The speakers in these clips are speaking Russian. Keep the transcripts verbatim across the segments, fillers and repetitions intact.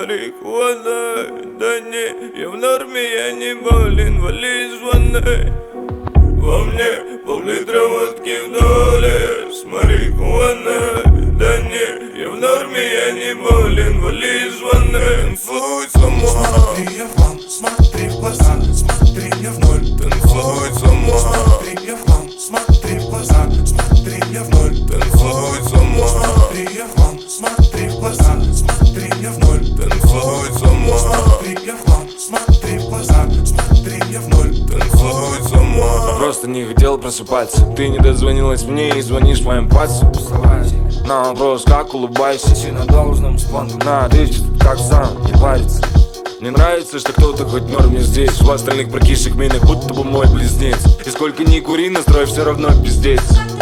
марихуаной. Да не, я в норме, я не болен, вали звони. Во мне пол-литра водки в доле с марихуаной. Да не, я в норме, я не болен, вали звони. Танцуй сама. Смотри, я в хлам, смотри в глаза, смотри, я в ноль. Танцуй сама. Смотри, я в хлам, смотри в глаза, смотри, я в ноль. Танцуй сама. Смотри, я в хлам, смотри в глаза, смотри, я в ноль. Танцуй сама. Смотри, я в хлам, смотри в глаза, смотри, я в ноль. Танцуй сама. Просто не хотел просыпаться. Ты не дозвонилась мне и звонишь моим пальцем. На вопрос, как улыбайся, си на должном спонту. На, речь как сам, не парится. Мне нравится, что кто-то хоть в норме здесь. В остальных прокисших минах будто бы мой близнец. И сколько ни кури, настрой все равно пиздец.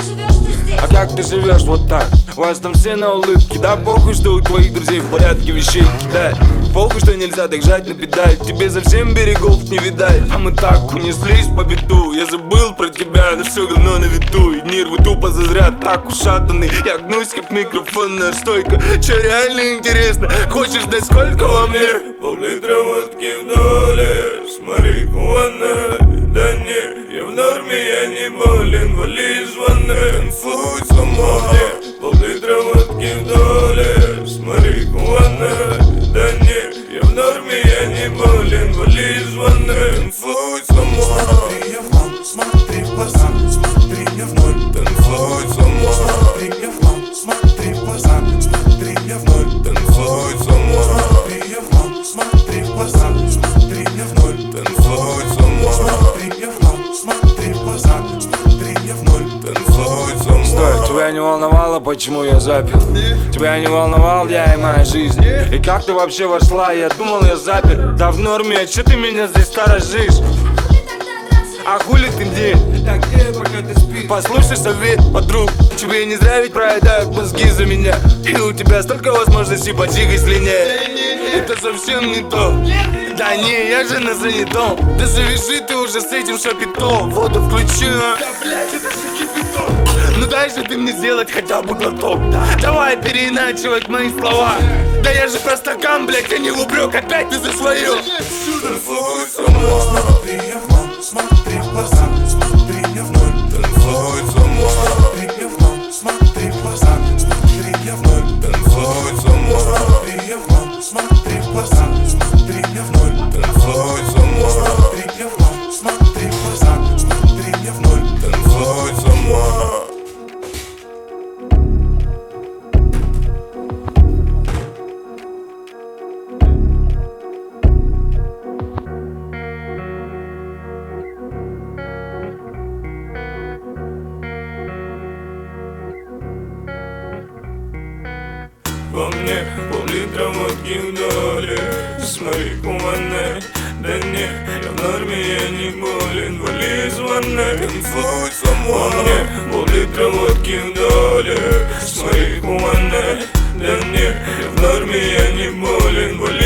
А как ты живешь вот так? У вас там все на улыбке. Да похуй, что у твоих друзей в порядке вещей кидать. Похуй, что нельзя так жать на педаль. Тебе совсем берегов не видать. А мы так унеслись по беду. Я забыл про тебя, но все равно на виду. И нервы тупо зазря так ушатаны. Я гнусь как микрофонная стойка. Че реально интересно? Хочешь знать сколько во мне? Пол-литра водки в доле с марихуаной. Да не, я в норме, я не болен, вали звони. Танцуй сама. Пол-литра водки в доле с марихуаной. Да не, я в норме, я не болен, вали звони. Танцуй сама. Смотри, я в хлам, смотри в глаза, смотри, я в ноль. Танцуй сама. Смотри, я в хлам, смотри в глаза, смотри, я в ноль. Танцуй сама. Смотри, я в хлам, смотри в глаза, смотри, я в ноль. Танцуй сама. Смотри, я в хлам, смотри в глаза, смотри, я в ноль. Танцуй сама. Стой, тебя не волновало, почему я запил? Тебя не волновал я и моя жизнь. И как ты вообще вошла? Я думал, я запер. Да в норме, а че ты меня здесь сторожишь? А хули ты где? Так где, пока ты спишь? Послушай совет, подруг. Тебе не зря ведь проедают мозги за меня. И у тебя столько возможностей поджигать слиняет. Это совсем не то. Да не, я же на занятом. Да завяжи ты уже с этим шапитом. Воду включи, а? Да блять, это же кипяток. Ну дай же ты мне сделать хотя бы глоток. Давай переиначивать мои слова. Да я же про стакан, блять, а не в упрек. Опять ты за свое. Танцуй сама. Смотри, я в хлам, смотри в глаза, смотри, я в ноль. Танцуй сама. Смотри, я в хлам, смотри в глаза, смотри, я в ноль. Танцуй сама. Смотри, я в хлам, смотри в глаза, смотри, я в ноль. Танцуй сама. Смотри, я в хлам, смотри в глаза, смотри, я в ноль. Танцуй сама. Во мне пол-литра водки в доле с марихуаной. Да не, я в норме, я не болен, вали звони. Танцуй сама. Во мне пол-литра водки в доле с марихуаной. Да не, я в норме, я не болен, вали